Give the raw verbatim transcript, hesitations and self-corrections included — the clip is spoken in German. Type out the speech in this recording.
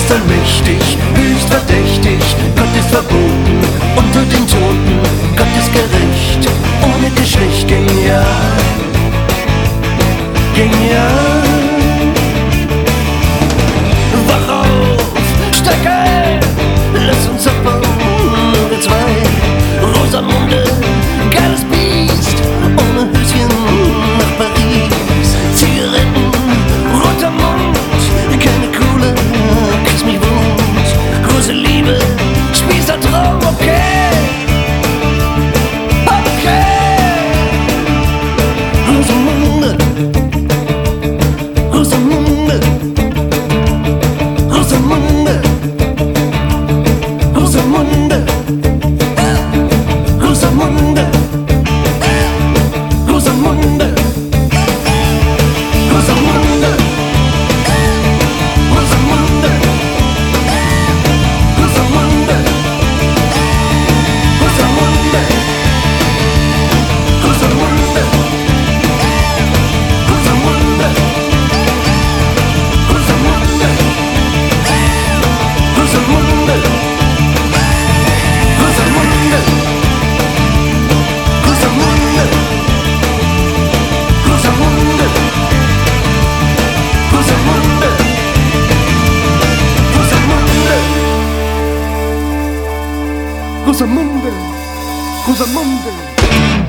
ist allmächtig, höchst verdächtig. Gott ist verboten unter den Toten. Gott ist gerecht, ohne Geschlecht, genial, genial. Wach auf, steig ein, lass uns abbauen, oder zwei. Rosamunde, geiles Biest, ohne Höschen nach Paris. Zigaretten, roter Mund, keine Kohle, küss mich wund. Große Liebe, Spießer Traum, okay, okay. Rosamunde, Rosamunde, Rosamunde, Rosamunde, Rosamunde, Rosamunde, Rosamunde, Rosamunde, Rosamunde, Rosamunde, Rosamunde, Rosamunde, Rosamunde, Rosamunde, Rosamunde, Rosamunde, Rosamunde.